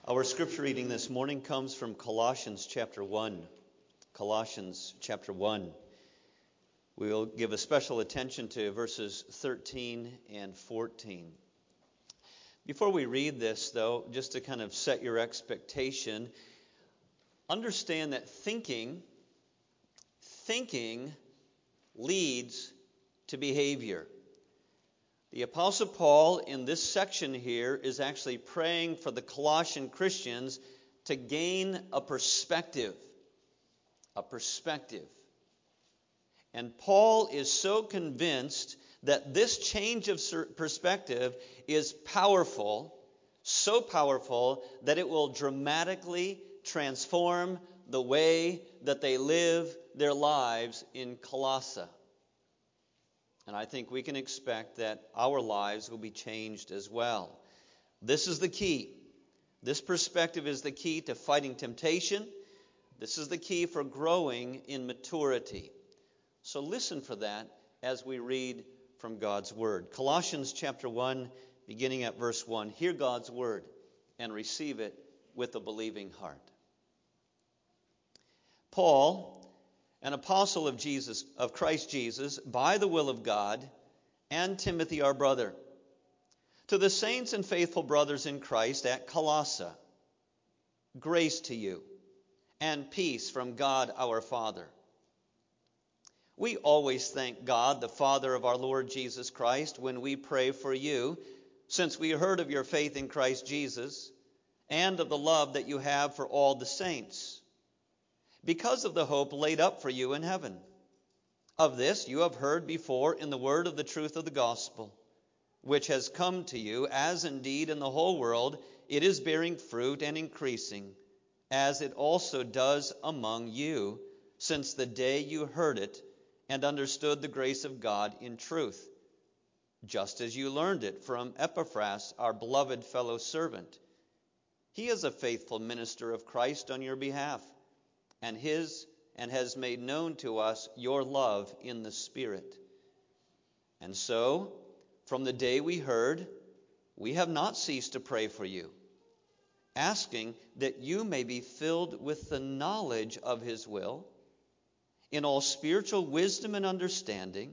Our scripture reading this morning comes from Colossians chapter 1. Colossians chapter 1. We will give a special attention to verses 13 and 14. Before we read this, though, just to kind of set your expectation, understand that thinking leads to behavior. The Apostle Paul in this section here is actually praying for the Colossian Christians to gain a perspective. And Paul is so convinced that this change of perspective is powerful, so powerful that it will dramatically transform the way that they live their lives in Colossae. And I think we can expect that our lives will be changed as well. This is the key. This perspective is the key to fighting temptation. This is the key for growing in maturity. So listen for that as we read from God's Word. Colossians chapter 1, beginning at verse 1. Hear God's Word and receive it with a believing heart. Paul, an apostle of Christ Jesus, by the will of God, and Timothy our brother, to the saints and faithful brothers in Christ at Colossae, grace to you and peace from God our Father. We always thank God, the Father of our Lord Jesus Christ, when we pray for you, since we heard of your faith in Christ Jesus and of the love that you have for all the saints, because of the hope laid up for you in heaven. Of this you have heard before in the word of the truth of the gospel, which has come to you, as indeed in the whole world it is bearing fruit and increasing, as it also does among you, since the day you heard it and understood the grace of God in truth, just as you learned it from Epaphras, our beloved fellow servant. He is a faithful minister of Christ on your behalf, and has made known to us your love in the Spirit. And so, from the day we heard, we have not ceased to pray for you, asking that you may be filled with the knowledge of His will, in all spiritual wisdom and understanding,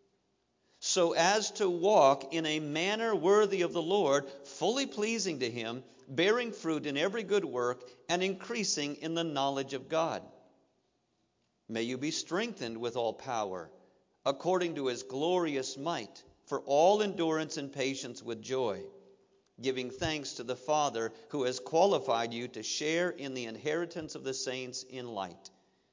so as to walk in a manner worthy of the Lord, fully pleasing to Him, bearing fruit in every good work, and increasing in the knowledge of God. May you be strengthened with all power, according to His glorious might, for all endurance and patience with joy, giving thanks to the Father who has qualified you to share in the inheritance of the saints in light.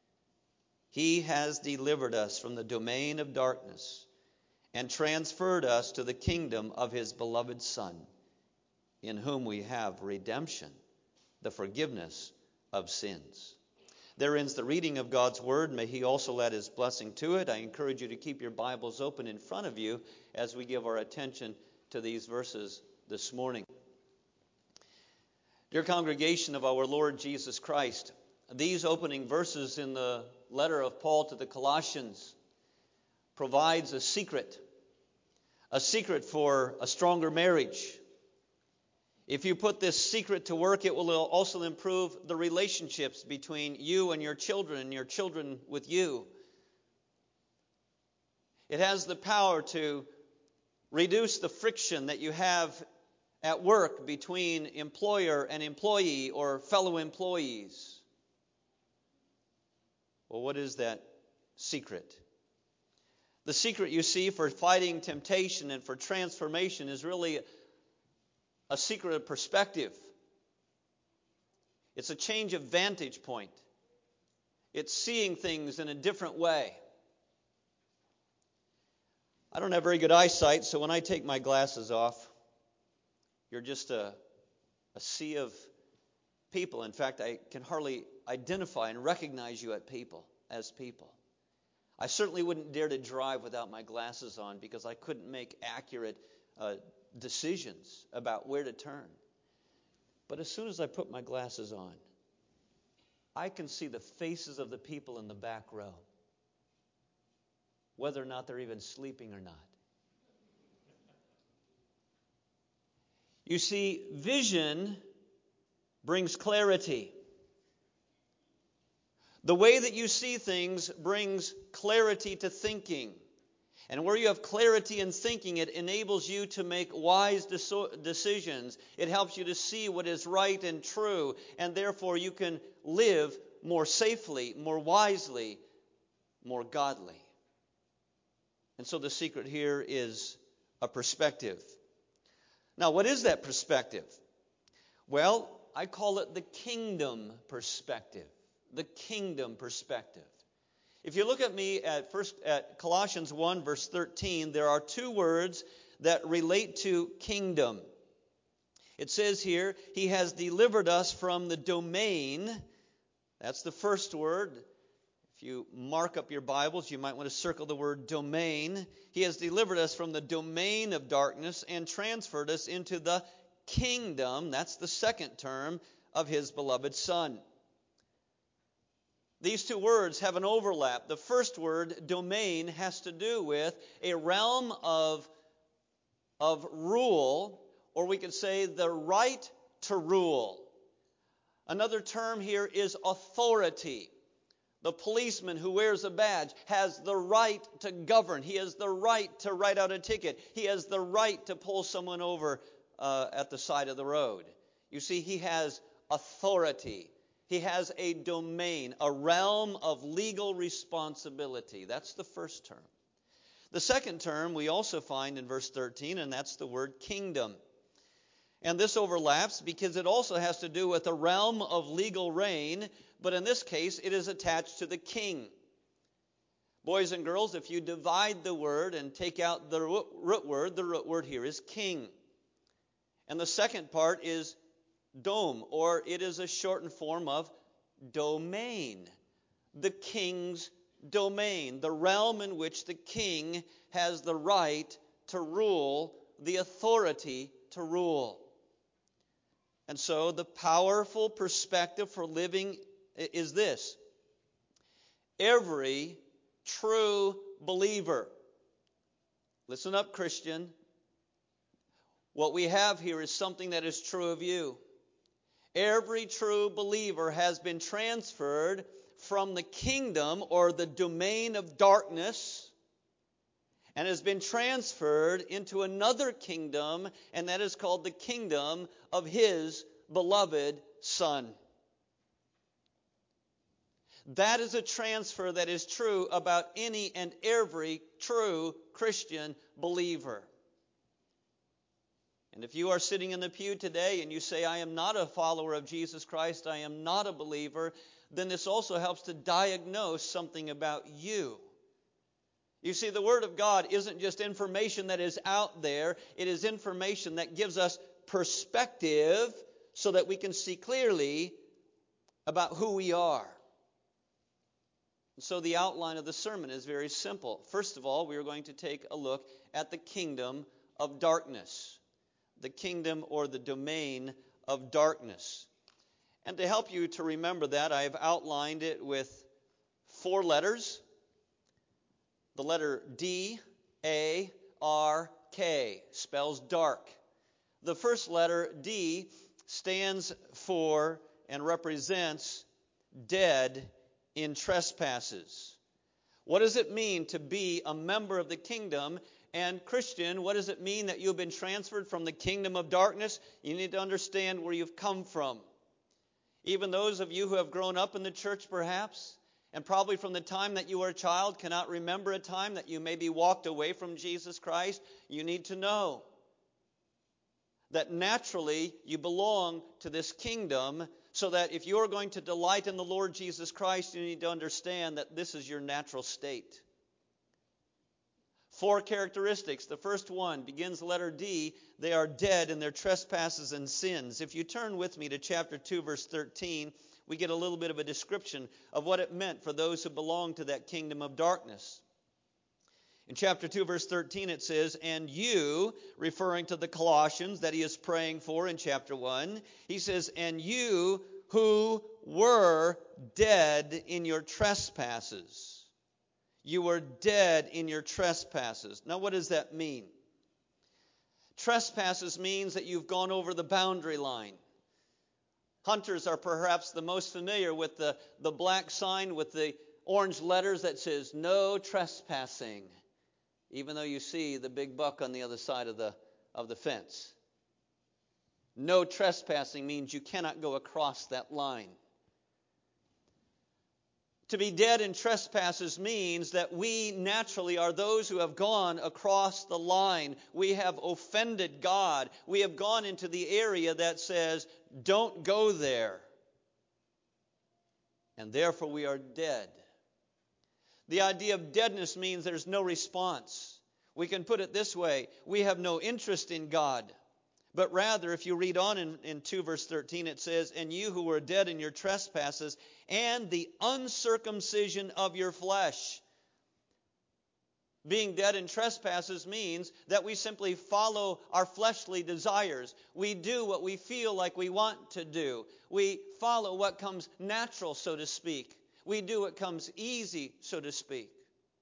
He has delivered us from the domain of darkness and transferred us to the kingdom of His beloved Son, in whom we have redemption, the forgiveness of sins. There ends the reading of God's Word. May He also add His blessing to it. I encourage you to keep your Bibles open in front of you as we give our attention to these verses this morning. Dear congregation of our Lord Jesus Christ, these opening verses in the letter of Paul to the Colossians provides a secret for a stronger marriage. If you put this secret to work, it will also improve the relationships between you and your children with you. It has the power to reduce the friction that you have at work between employer and employee or fellow employees. Well, what is that secret? The secret, you see, for fighting temptation and for transformation is really a secret of perspective. It's a change of vantage point. It's seeing things in a different way. I don't have very good eyesight, so when I take my glasses off, you're just a sea of people. In fact, I can hardly identify and recognize you as people. I certainly wouldn't dare to drive without my glasses on because I couldn't make accurate decisions about where to turn. But as soon as I put my glasses on, I can see the faces of the people in the back row, whether or not they're even sleeping or not. You see, vision brings clarity. The way that you see things brings clarity to thinking. And where you have clarity in thinking, it enables you to make wise decisions. It helps you to see what is right and true, and therefore you can live more safely, more wisely, more godly. And so the secret here is a perspective. Now, what is that perspective? Well, I call it the kingdom perspective. The kingdom perspective. If you look at me at Colossians 1, verse 13, there are two words that relate to kingdom. It says here, He has delivered us from the domain. That's the first word. If you mark up your Bibles, you might want to circle the word domain. He has delivered us from the domain of darkness and transferred us into the kingdom. That's the second term of His beloved Son. These two words have an overlap. The first word, domain, has to do with a realm of rule, or we could say the right to rule. Another term here is authority. The policeman who wears a badge has the right to govern. He has the right to write out a ticket. He has the right to pull someone over at the side of the road. You see, he has authority. He has a domain, a realm of legal responsibility. That's the first term. The second term we also find in verse 13, and that's the word kingdom. And this overlaps because it also has to do with a realm of legal reign, but in this case it is attached to the king. Boys and girls, if you divide the word and take out the root word here is king. And the second part is dome, or it is a shortened form of domain. The king's domain, the realm in which the king has the right to rule, the authority to rule. And so the powerful perspective for living is this. Every true believer, listen up, Christian, what we have here is something that is true of you. Every true believer has been transferred from the kingdom or the domain of darkness and has been transferred into another kingdom, and that is called the kingdom of His beloved Son. That is a transfer that is true about any and every true Christian believer. And if you are sitting in the pew today and you say, I am not a follower of Jesus Christ, I am not a believer, then this also helps to diagnose something about you. You see, the Word of God isn't just information that is out there. It is information that gives us perspective so that we can see clearly about who we are. And so the outline of the sermon is very simple. First of all, we are going to take a look at the kingdom of darkness. The kingdom or the domain of darkness. And to help you to remember that, I have outlined it with 4 letters. The letter D-A-R-K spells dark. The first letter, D, stands for and represents dead in trespasses. What does it mean to be a member of the kingdom? And Christian, what does it mean that you've been transferred from the kingdom of darkness? You need to understand where you've come from. Even those of you who have grown up in the church perhaps, and probably from the time that you were a child cannot remember a time that you maybe walked away from Jesus Christ, you need to know that naturally you belong to this kingdom, so that if you're going to delight in the Lord Jesus Christ, you need to understand that this is your natural state. 4 characteristics. The first one begins the letter D. They are dead in their trespasses and sins. If you turn with me to chapter 2, verse 13, we get a little bit of a description of what it meant for those who belong to that kingdom of darkness. In chapter 2, verse 13, it says, and you, referring to the Colossians that he is praying for in chapter 1, he says, and you who were dead in your trespasses. You were dead in your trespasses. Now, what does that mean? Trespasses means that you've gone over the boundary line. Hunters are perhaps the most familiar with the black sign with the orange letters that says, "No trespassing," even though you see the big buck on the other side of the fence. No trespassing means you cannot go across that line. To be dead in trespasses means that we naturally are those who have gone across the line. We have offended God. We have gone into the area that says, "Don't go there." And therefore we are dead. The idea of deadness means there's no response. We can put it this way: we have no interest in God. But rather, if you read on in 2 verse 13, it says, "And you who were dead in your trespasses and the uncircumcision of your flesh." Being dead in trespasses means that we simply follow our fleshly desires. We do what we feel like we want to do. We follow what comes natural, so to speak. We do what comes easy, so to speak.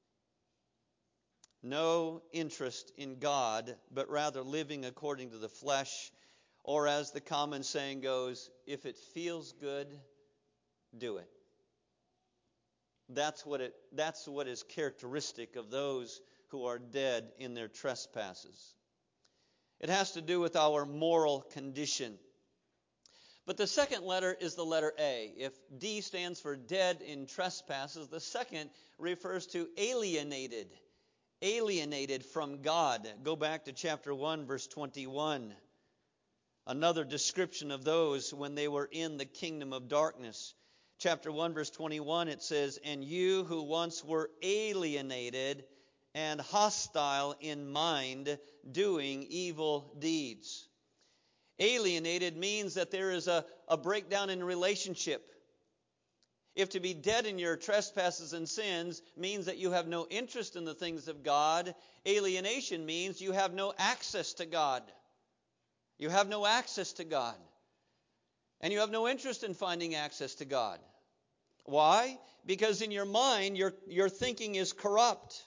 No interest in God, but rather living according to the flesh, or as the common saying goes, if it feels good, do it. That's what is characteristic of those who are dead in their trespasses. It has to do with our moral condition. But the second letter is the letter A. If D stands for dead in trespasses, the second refers to alienated. Alienated from God. Go back to chapter 1, verse 21. Another description of those when they were in the kingdom of darkness. Chapter 1, verse 21, it says, "And you who once were alienated and hostile in mind, doing evil deeds." Alienated means that there is a breakdown in relationship. If to be dead in your trespasses and sins means that you have no interest in the things of God, alienation means you have no access to God. You have no access to God. And you have no interest in finding access to God. Why? Because in your mind, your thinking is corrupt.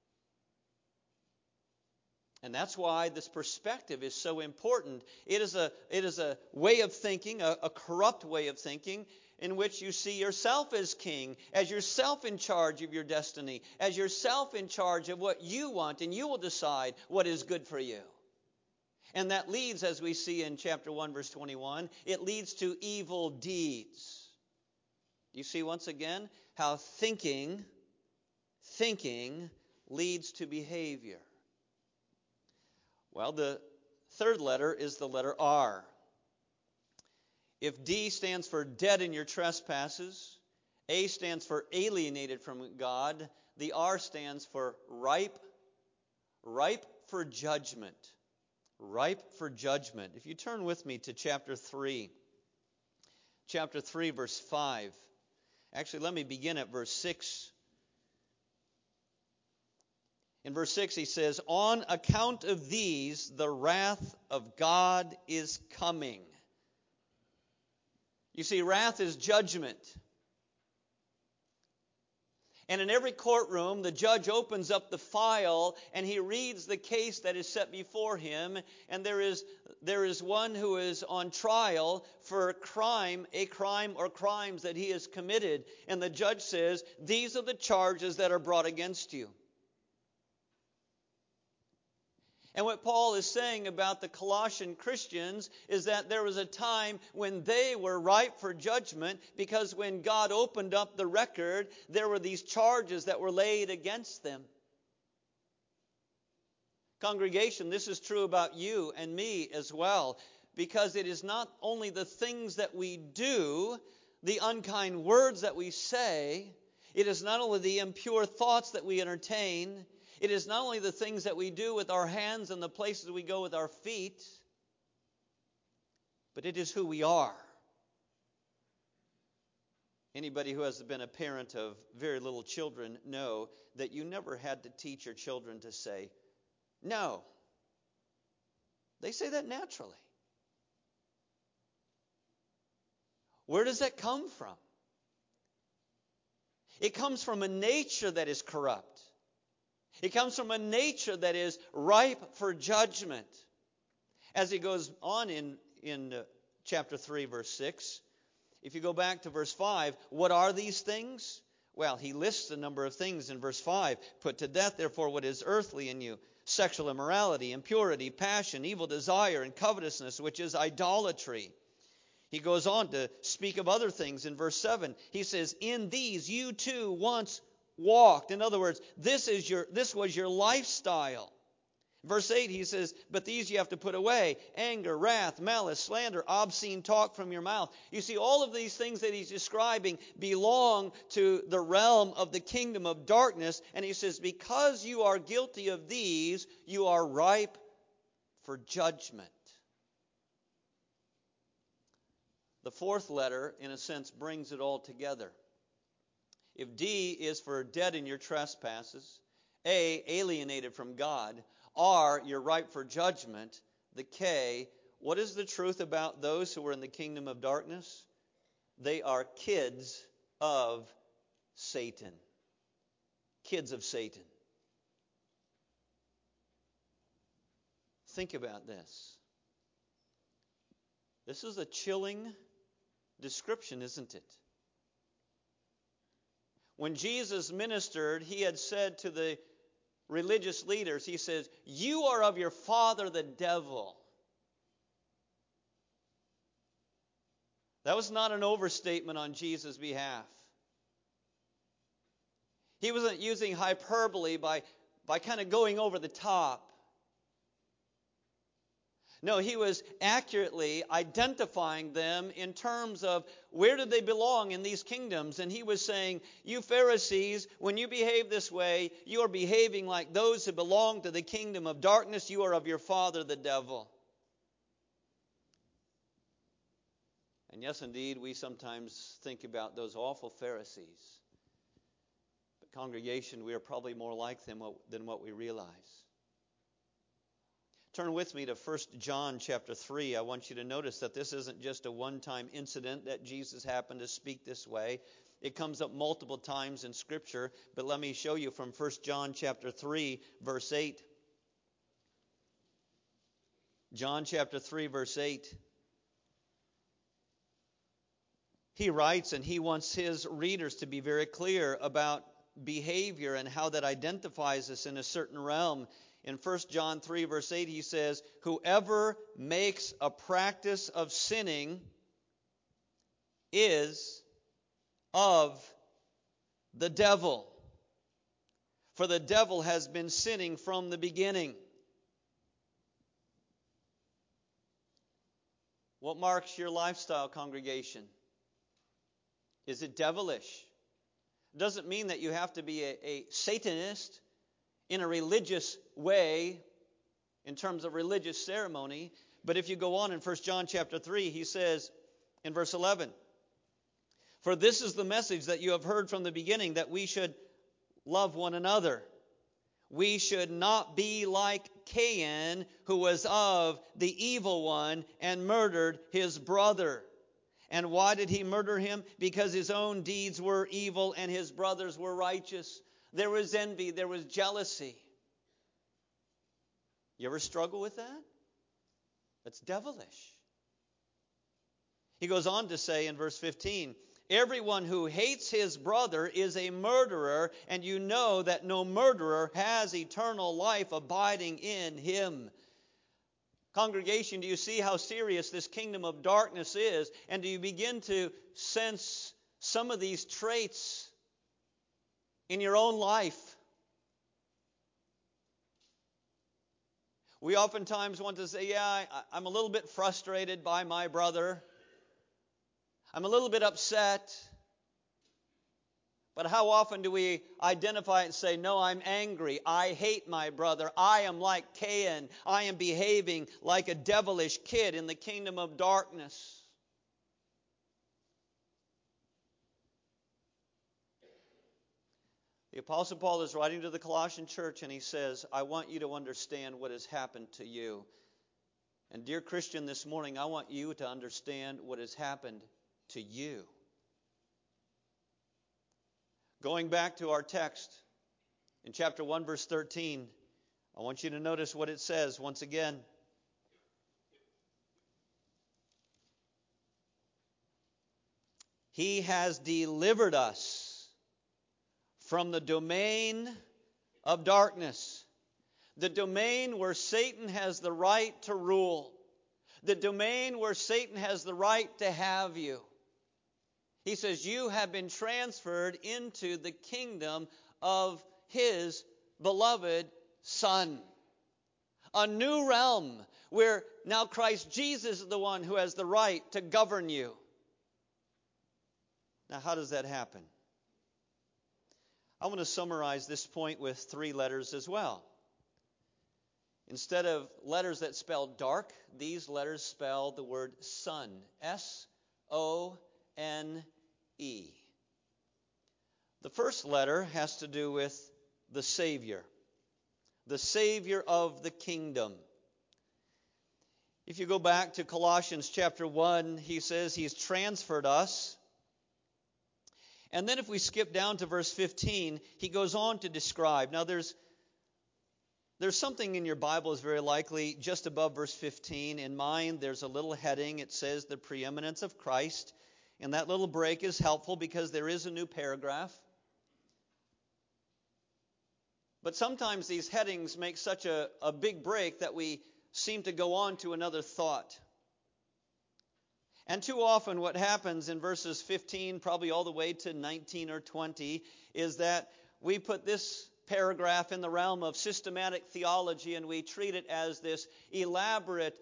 And that's why this perspective is so important. It is a way of thinking, a corrupt way of thinking, in which you see yourself as king, as yourself in charge of your destiny, as yourself in charge of what you want, and you will decide what is good for you. And that leads, as we see in chapter 1, verse 21, it leads to evil deeds. You see once again how thinking leads to behavior. Well, the third letter is the letter R. If D stands for dead in your trespasses, A stands for alienated from God, the R stands for ripe for judgment. Ripe for judgment. If you turn with me to chapter 3, verse 5. Actually, let me begin at verse 6. In verse 6 he says, "On account of these, the wrath of God is coming." You see, wrath is judgment. And in every courtroom, the judge opens up the file and he reads the case that is set before him. And there is one who is on trial for a crime or crimes that he has committed. And the judge says, "These are the charges that are brought against you." And what Paul is saying about the Colossian Christians is that there was a time when they were ripe for judgment, because when God opened up the record, there were these charges that were laid against them. Congregation, this is true about you and me as well, because it is not only the things that we do, the unkind words that we say, it is not only the impure thoughts that we entertain, it is not only the things that we do with our hands and the places we go with our feet, but it is who we are. Anybody who has been a parent of very little children know that you never had to teach your children to say no. They say that naturally. Where does that come from? It comes from a nature that is corrupt. It comes from a nature that is ripe for judgment. As he goes on in chapter 3, verse 6, If you go back to verse 5, what are these things? Well, he lists a number of things in verse 5. Put to death, therefore, what is earthly in you: sexual immorality, impurity, passion, evil desire, and covetousness, which is idolatry. He goes on to speak of other things in verse 7. He says, in these you too once walked. In other words, this was your lifestyle. Verse 8, he says, but these you have to put away: anger, wrath, malice, slander, obscene talk from your mouth. You see, all of these things that he's describing belong to the realm of the kingdom of darkness. And he says, because you are guilty of these, you are ripe for judgment. The fourth letter, in a sense, brings it all together. If D is for dead in your trespasses, A, alienated from God, R, you're ripe for judgment, the K, what is the truth about those who are in the kingdom of darkness? They are kids of Satan. Kids of Satan. Think about this. This is a chilling description, isn't it? When Jesus ministered, he had said to the religious leaders, he says, you are of your father the devil. That was not an overstatement on Jesus' behalf. He wasn't using hyperbole by kind of going over the top. No, he was accurately identifying them in terms of where did they belong in these kingdoms. And he was saying, you Pharisees, when you behave this way, you are behaving like those who belong to the kingdom of darkness. You are of your father, the devil. And yes, indeed, we sometimes think about those awful Pharisees. But congregation, we are probably more like them than what we realize. Turn with me to 1 John chapter 3. I want you to notice that this isn't just a one-time incident that Jesus happened to speak this way. It comes up multiple times in Scripture, but let me show you from 1 John chapter 3, verse 8. John chapter 3, verse 8. He writes, and he wants his readers to be very clear about behavior and how that identifies us in a certain realm. In 1 John 3, verse 8, he says, whoever makes a practice of sinning is of the devil. For the devil has been sinning from the beginning. What marks your lifestyle, congregation? Is it devilish? It doesn't mean that you have to be a Satanist in a religious way, in terms of religious ceremony. But if you go on in 1 John chapter 3, he says in verse 11, for this is the message that you have heard from the beginning, that we should love one another. We should not be like Cain, who was of the evil one and murdered his brother. And why did he murder him? Because his own deeds were evil and his brothers were righteous. There was envy, there was jealousy. You ever struggle with that? That's devilish. He goes on to say in verse 15, everyone who hates his brother is a murderer, and you know that no murderer has eternal life abiding in him. Congregation, do you see how serious this kingdom of darkness is? And do you begin to sense some of these traits in your own life? We oftentimes want to say, yeah, I'm a little bit frustrated by my brother. I'm a little bit upset. But how often do we identify and say, no, I'm angry. I hate my brother. I am like Cain. I am behaving like a devilish kid in the kingdom of darkness. The Apostle Paul is writing to the Colossian church, and he says, I want you to understand what has happened to you. And dear Christian, this morning, I want you to understand what has happened to you. Going back to our text in chapter 1, verse 13, I want you to notice what it says once again. He has delivered us from the domain of darkness, the domain where Satan has the right to rule, the domain where Satan has the right to have you. He says, you have been transferred into the kingdom of His beloved Son. A new realm where now Christ Jesus is the one who has the right to govern you. Now, how does that happen? I want to summarize this point with 3 letters as well. Instead of letters that spell dark, these letters spell the word son. S-O-N-E. The first letter has to do with the Savior of the kingdom. If you go back to Colossians chapter 1, he says He's transferred us. And then if we skip down to verse 15, he goes on to describe. Now there's something in your Bible is very likely just above verse 15. In mine, there's a little heading. It says the preeminence of Christ. And that little break is helpful because there is a new paragraph. But sometimes these headings make such a big break that we seem to go on to another thought. And too often what happens in verses 15, probably all the way to 19 or 20, is that we put this paragraph in the realm of systematic theology and we treat it as this elaborate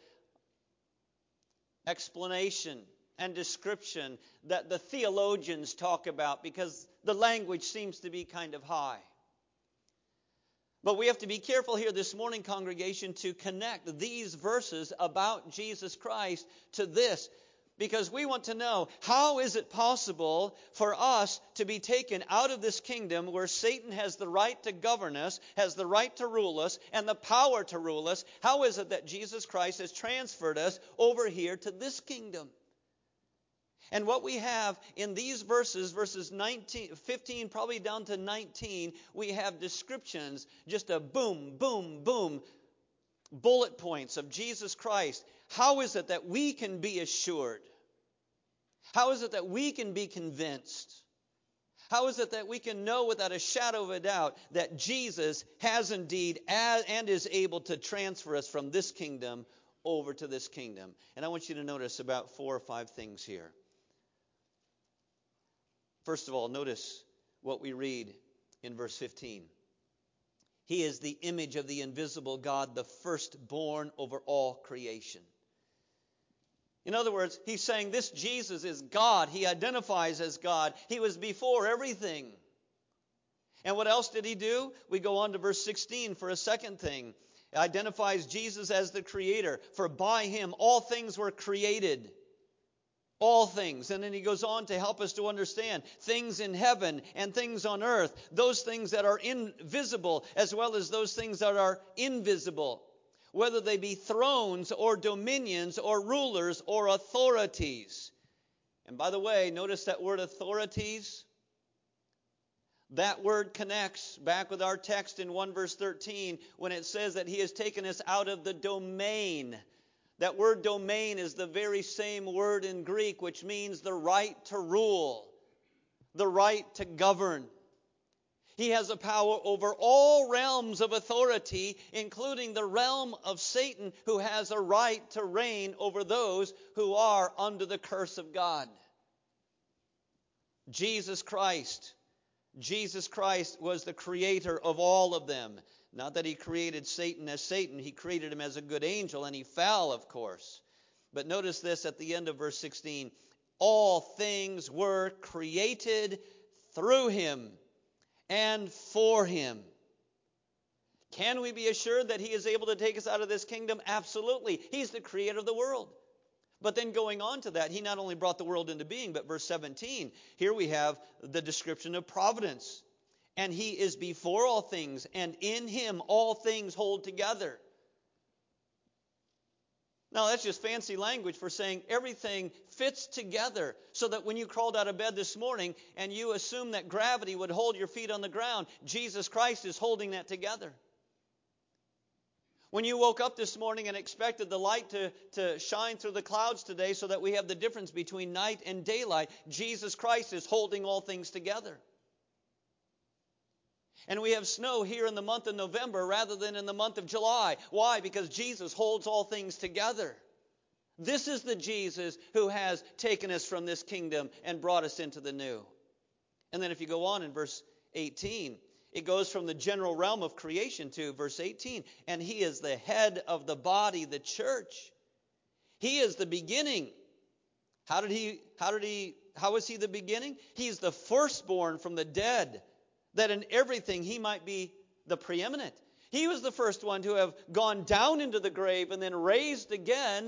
explanation and description that the theologians talk about because the language seems to be kind of high. But we have to be careful here this morning, congregation, to connect these verses about Jesus Christ to this. Because we want to know, how is it possible for us to be taken out of this kingdom where Satan has the right to govern us, has the right to rule us, and the power to rule us? How is it that Jesus Christ has transferred us over here to this kingdom? And what we have in these verses 15 probably down to 19, we have descriptions, just a boom, boom, boom, bullet points of Jesus Christ. How is it that we can be assured? How is it that we can be convinced? How is it that we can know without a shadow of a doubt that Jesus has indeed and is able to transfer us from this kingdom over to this kingdom? And I want you to notice about 4 or 5 things here. First of all, notice what we read in verse 15. He is the image of the invisible God, the firstborn over all creation. In other words, he's saying this Jesus is God. He identifies as God. He was before everything. And what else did he do? We go on to verse 16 for a second thing. It identifies Jesus as the creator. For by him all things were created. All things. And then he goes on to help us to understand things in heaven and things on earth. Those things that are invisible as well as those things that are invisible. Whether they be thrones or dominions or rulers or authorities. And by the way, notice that word authorities. That word connects back with our text in 1 verse 13 when it says that he has taken us out of the domain. That word domain is the very same word in Greek which means the right to rule, the right to govern. He has a power over all realms of authority, including the realm of Satan, who has a right to reign over those who are under the curse of God. Jesus Christ was the creator of all of them. Not that he created Satan as Satan. He created him as a good angel, and he fell, of course. But notice this at the end of verse 16. All things were created through him and for him. Can we be assured that he is able to take us out of this kingdom? Absolutely. He's the creator of the world. But then going on to that, he not only brought the world into being, but verse 17, here we have the description of providence. And he is before all things, and in him all things hold together. Now, that's just fancy language for saying everything fits together so that when you crawled out of bed this morning and you assume that gravity would hold your feet on the ground, Jesus Christ is holding that together. When you woke up this morning and expected the light to shine through the clouds today so that we have the difference between night and daylight, Jesus Christ is holding all things together. And we have snow here in the month of November rather than in the month of July. Why? Because Jesus holds all things together. This is the Jesus who has taken us from this kingdom and brought us into the new. And then if you go on in verse 18, it goes from the general realm of creation to verse 18. And he is the head of the body, the church. He is the beginning. How was he the beginning? He's the firstborn from the dead, that in everything he might be the preeminent. He was the first one to have gone down into the grave and then raised again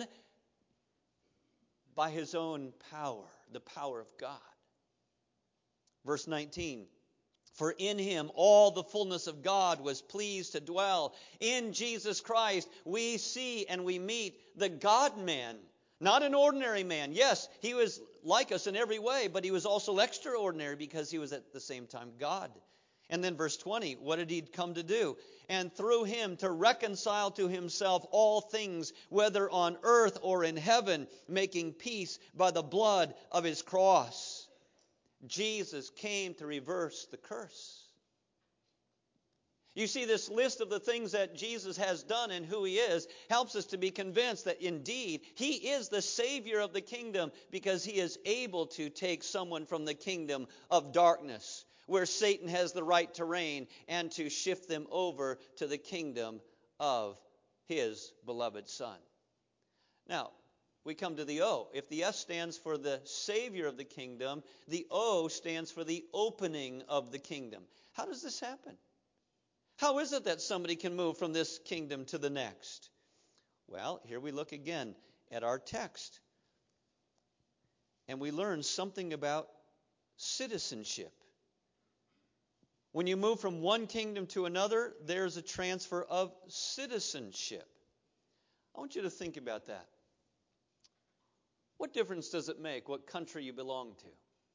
by his own power, the power of God. Verse 19. For in him all the fullness of God was pleased to dwell. In Jesus Christ we see and we meet the God-man. Not an ordinary man. Yes, he was like us in every way, but he was also extraordinary because he was at the same time God. And then verse 20, what did he come to do? And through him to reconcile to himself all things, whether on earth or in heaven, making peace by the blood of his cross. Jesus came to reverse the curse. You see, this list of the things that Jesus has done and who he is helps us to be convinced that indeed he is the Savior of the kingdom, because he is able to take someone from the kingdom of darkness, where Satan has the right to reign, and to shift them over to the kingdom of his beloved Son. Now, we come to the O. If the S stands for the Savior of the kingdom, the O stands for the opening of the kingdom. How does this happen? How is it that somebody can move from this kingdom to the next? Well, here we look again at our text. And we learn something about citizenship. When you move from one kingdom to another, there's a transfer of citizenship. I want you to think about that. What difference does it make what country you belong to?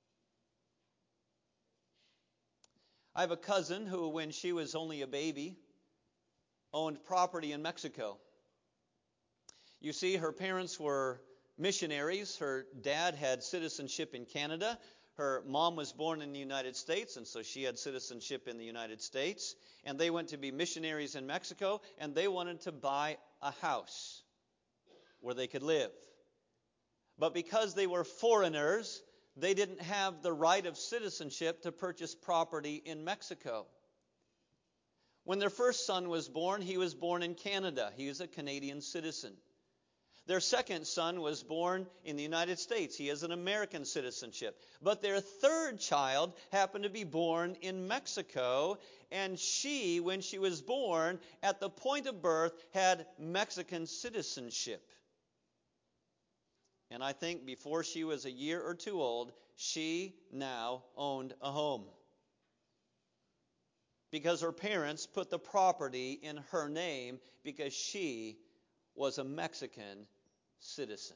I have a cousin who, when she was only a baby, owned property in Mexico. You see, her parents were missionaries. Her dad had citizenship in Canada. Her mom was born in the United States, and so she had citizenship in the United States. And they went to be missionaries in Mexico, and they wanted to buy a house where they could live. But because they were foreigners, they didn't have the right of citizenship to purchase property in Mexico. When their first son was born, he was born in Canada. He was a Canadian citizen. Their second son was born in the United States. He has an American citizenship. But their third child happened to be born in Mexico, and she, when she was born, at the point of birth, had Mexican citizenship. And I think before she was a year or two old, she now owned a home, because her parents put the property in her name because she was a Mexican citizen.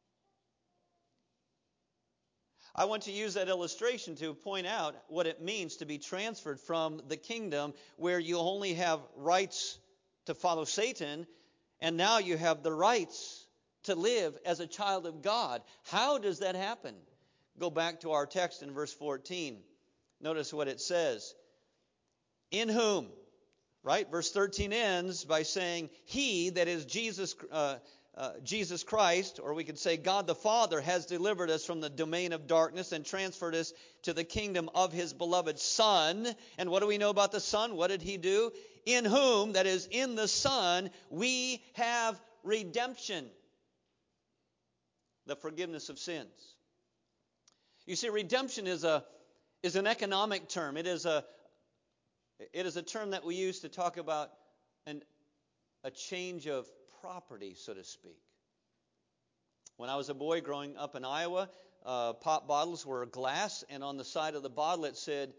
I want to use that illustration to point out what it means to be transferred from the kingdom where you only have rights to follow Satan, and now you have the rights to live as a child of God. How does that happen? Go back to our text in verse 14. Notice what it says. In whom, right? Verse 13 ends by saying, he, that is Jesus Christ, or we could say God the Father, has delivered us from the domain of darkness and transferred us to the kingdom of his beloved Son. And what do we know about the Son? What did he do? In whom, that is in the Son, we have redemption, the forgiveness of sins. You see, redemption is an economic term. It is a term that we use to talk about a change of property, so to speak. When I was a boy growing up in Iowa, pop bottles were glass, and on the side of the bottle it said,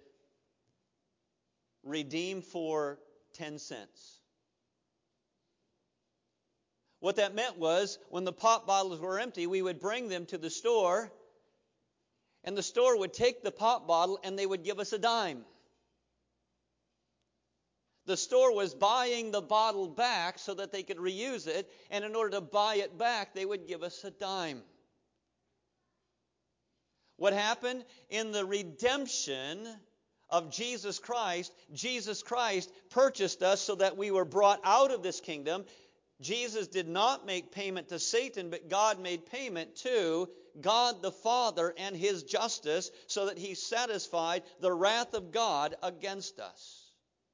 redeem for 10 cents. What that meant was, when the pop bottles were empty, we would bring them to the store, and the store would take the pop bottle and they would give us a dime. The store was buying the bottle back so that they could reuse it, and in order to buy it back, they would give us a dime. What happened? In the redemption of Jesus Christ purchased us so that we were brought out of this kingdom. Jesus did not make payment to Satan, but God made payment to God the Father and His justice so that He satisfied the wrath of God against us.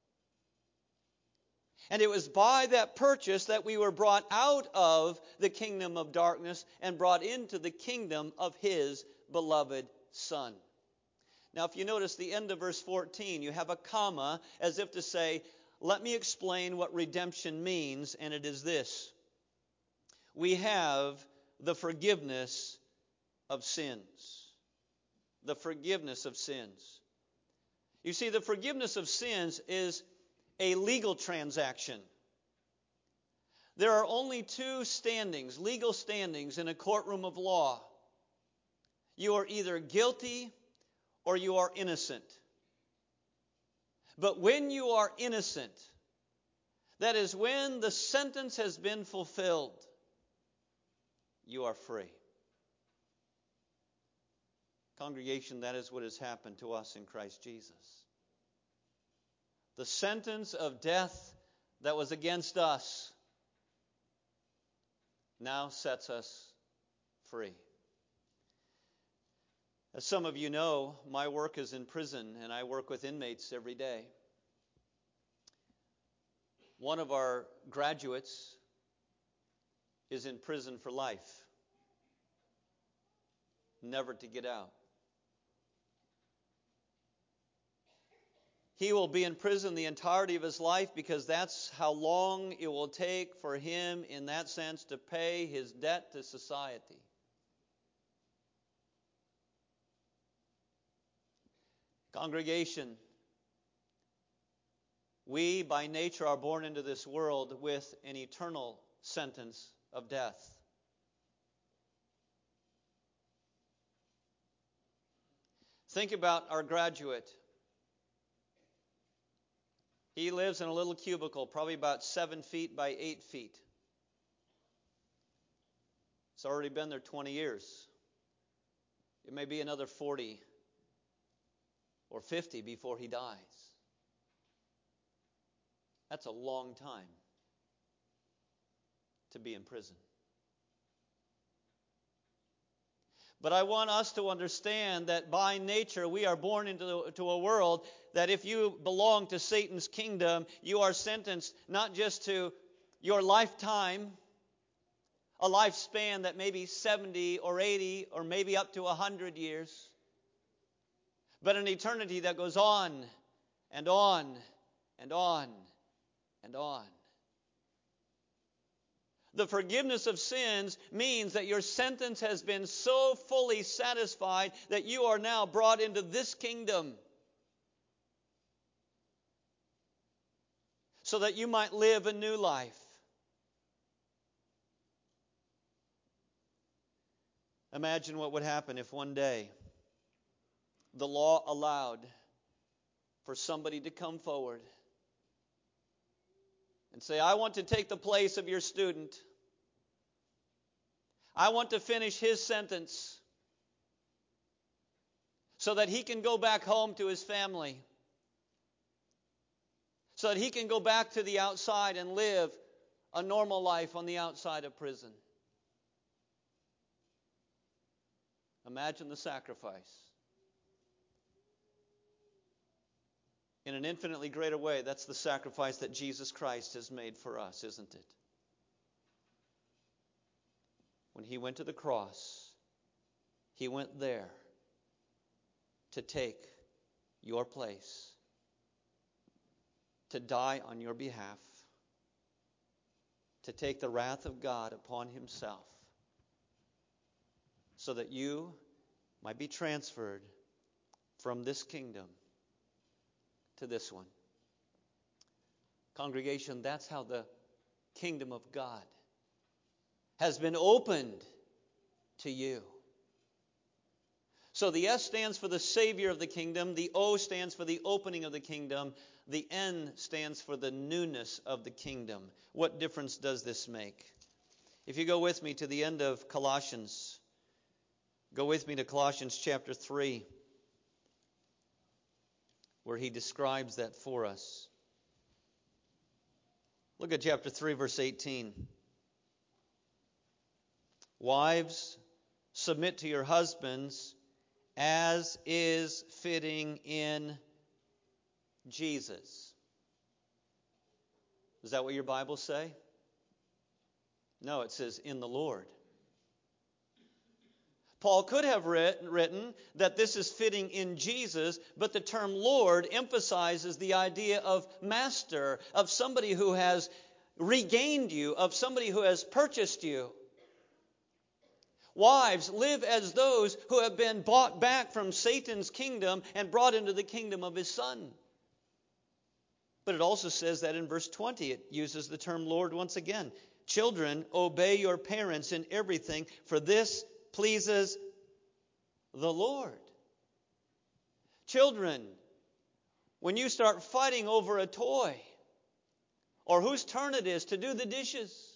And it was by that purchase that we were brought out of the kingdom of darkness and brought into the kingdom of His beloved Son. Now, if you notice the end of verse 14, you have a comma as if to say, let me explain what redemption means, and it is this. We have the forgiveness of sins. The forgiveness of sins. You see, the forgiveness of sins is a legal transaction. There are only two standings, legal standings in a courtroom of law. You are either guilty or you are innocent. But when you are innocent, that is when the sentence has been fulfilled, you are free. Congregation, that is what has happened to us in Christ Jesus. The sentence of death that was against us now sets us free. As some of you know, my work is in prison, and I work with inmates every day. One of our graduates is in prison for life, never to get out. He will be in prison the entirety of his life because that's how long it will take for him, in that sense, to pay his debt to society. Congregation, we by nature are born into this world with an eternal sentence of death. Think about our graduate. He lives in a little cubicle, probably about 7 feet by 8 feet. It's already been there 20 years. It may be another 40 or 50 before he dies. That's a long time to be in prison. But I want us to understand that by nature we are born into a world that if you belong to Satan's kingdom, you are sentenced not just to your lifetime, a lifespan that may be 70 or 80 or maybe up to 100 years, but an eternity that goes on and on and on and on. The forgiveness of sins means that your sentence has been so fully satisfied that you are now brought into this kingdom so that you might live a new life. Imagine what would happen if one day the law allowed for somebody to come forward and say, I want to take the place of your student. I want to finish his sentence so that he can go back home to his family, so that he can go back to the outside and live a normal life on the outside of prison. Imagine the sacrifice. In an infinitely greater way, that's the sacrifice that Jesus Christ has made for us, isn't it? When he went to the cross, he went there to take your place, to die on your behalf, to take the wrath of God upon himself, so that you might be transferred from this kingdom to this one. Congregation, that's how the kingdom of God has been opened to you. So the S stands for the Savior of the kingdom. The O stands for the opening of the kingdom. The N stands for the newness of the kingdom. What difference does this make? If you go with me to the end of Colossians, go with me to Colossians chapter 3, where he describes that for us. Look at chapter 3, verse 18. Wives, submit to your husbands as is fitting in Jesus. Is that what your Bibles say? No, it says in the Lord. Paul could have written that this is fitting in Jesus, but the term Lord emphasizes the idea of master, of somebody who has regained you, of somebody who has purchased you. Wives, live as those who have been bought back from Satan's kingdom and brought into the kingdom of his Son. But it also says that in verse 20, it uses the term Lord once again. Children, obey your parents in everything, for this pleases the Lord. Children, when you start fighting over a toy, or whose turn it is to do the dishes,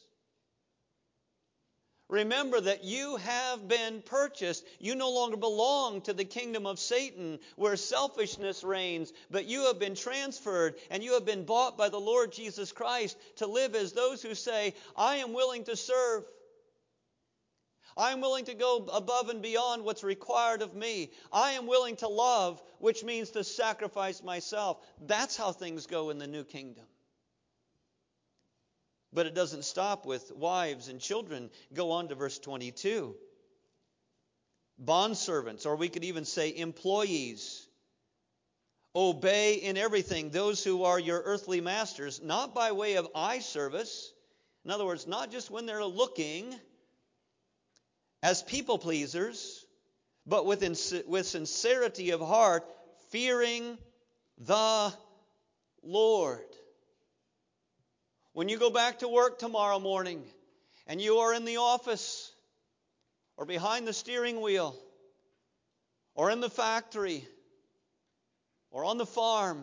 remember that you have been purchased. You no longer belong to the kingdom of Satan where selfishness reigns, but you have been transferred and you have been bought by the Lord Jesus Christ to live as those who say, I am willing to serve. I am willing to go above and beyond what's required of me. I am willing to love, which means to sacrifice myself. That's how things go in the new kingdom. But it doesn't stop with wives and children. Go on to verse 22. Bondservants, or we could even say employees, obey in everything those who are your earthly masters, not by way of eye service. In other words, not just when they're looking as people pleasers, but with sincerity of heart, fearing the Lord. When you go back to work tomorrow morning and you are in the office or behind the steering wheel or in the factory or on the farm,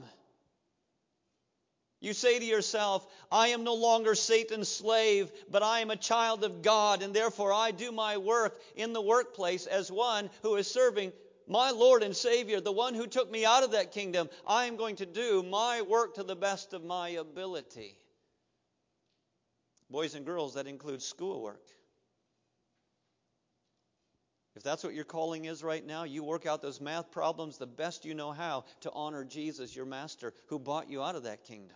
you say to yourself, I am no longer Satan's slave, but I am a child of God, and therefore I do my work in the workplace as one who is serving my Lord and Savior, the one who took me out of that kingdom. I am going to do my work to the best of my ability. Boys and girls, that includes schoolwork. If that's what your calling is right now, you work out those math problems the best you know how to honor Jesus, your master, who bought you out of that kingdom.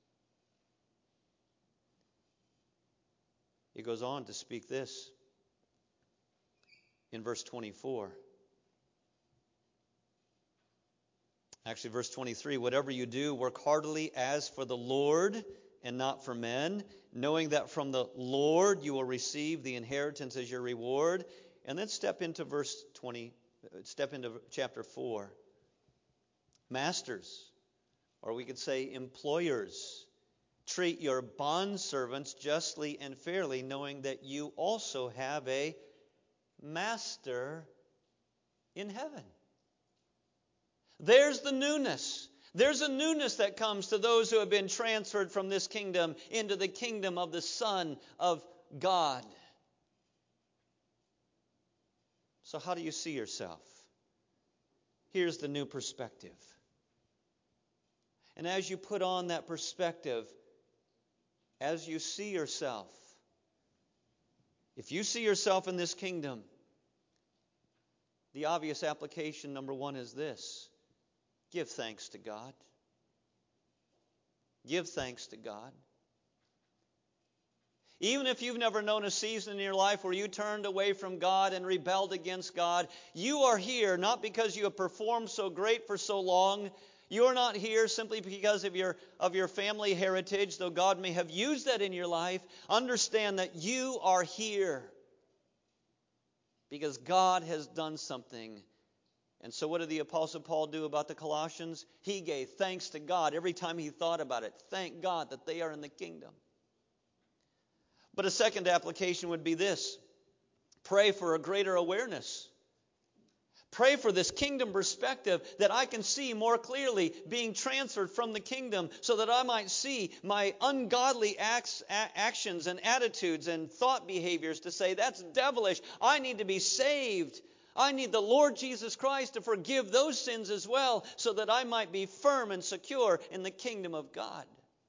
He goes on to speak this in verse 24. Actually, verse 23, whatever you do, work heartily as for the Lord and not for men, knowing that from the Lord you will receive the inheritance as your reward. And then step into chapter 4. Masters, or we could say employers, treat your bondservants justly and fairly, knowing that you also have a master in heaven. There's the newness. There's a newness that comes to those who have been transferred from this kingdom into the kingdom of the Son of God. So how do you see yourself? Here's the new perspective. And as you put on that perspective, as you see yourself, if you see yourself in this kingdom, the obvious application, number one, is this. Give thanks to God. Give thanks to God. Even if you've never known a season in your life where you turned away from God and rebelled against God, you are here not because you have performed so great for so long. You're not here simply because of your family heritage, though God may have used that in your life. Understand that you are here because God has done something. And so what did the Apostle Paul do about the Colossians? He gave thanks to God every time he thought about it. Thank God that they are in the kingdom. But a second application would be this. Pray for a greater awareness. Pray for this kingdom perspective that I can see more clearly being transferred from the kingdom so that I might see my ungodly actions and attitudes and thought behaviors to say, that's devilish. I need to be saved. I need the Lord Jesus Christ to forgive those sins as well so that I might be firm and secure in the kingdom of God.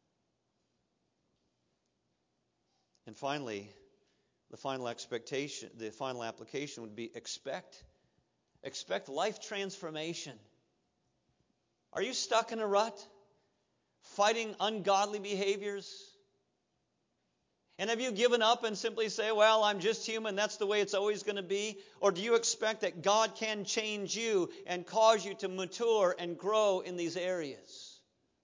And finally, the final application would be expect life transformation. Are you stuck in a rut? Fighting ungodly behaviors? And have you given up and simply say, well, I'm just human, that's the way it's always going to be? Or do you expect that God can change you and cause you to mature and grow in these areas?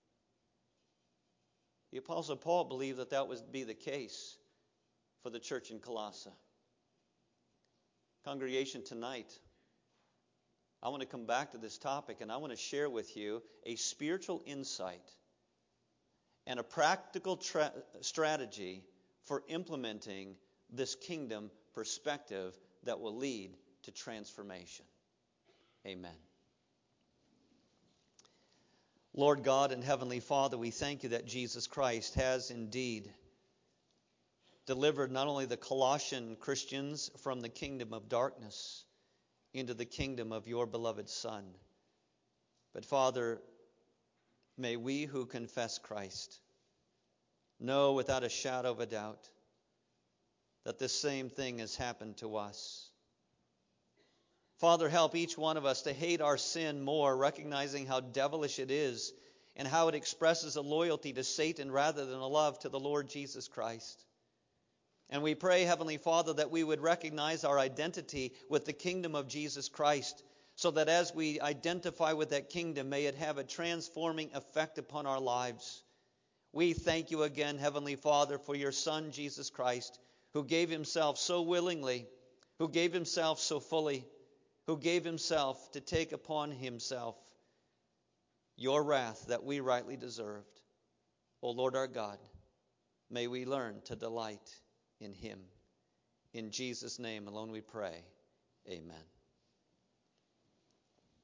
The Apostle Paul believed that would be the case for the church in Colossae. Congregation, tonight, I want to come back to this topic, and I want to share with you a spiritual insight and a practical strategy for implementing this kingdom perspective that will lead to transformation. Amen. Lord God and Heavenly Father, we thank you that Jesus Christ has indeed delivered not only the Colossian Christians from the kingdom of darkness into the kingdom of your beloved Son. But Father, may we who confess Christ know without a shadow of a doubt that this same thing has happened to us. Father, help each one of us to hate our sin more, recognizing how devilish it is and how it expresses a loyalty to Satan rather than a love to the Lord Jesus Christ. And we pray, Heavenly Father, that we would recognize our identity with the kingdom of Jesus Christ, so that as we identify with that kingdom, may it have a transforming effect upon our lives. We thank you again, Heavenly Father, for your Son, Jesus Christ, who gave himself so willingly, who gave himself so fully, who gave himself to take upon himself your wrath that we rightly deserved. O Lord our God, may we learn to delight in him. In Jesus' name alone we pray. Amen.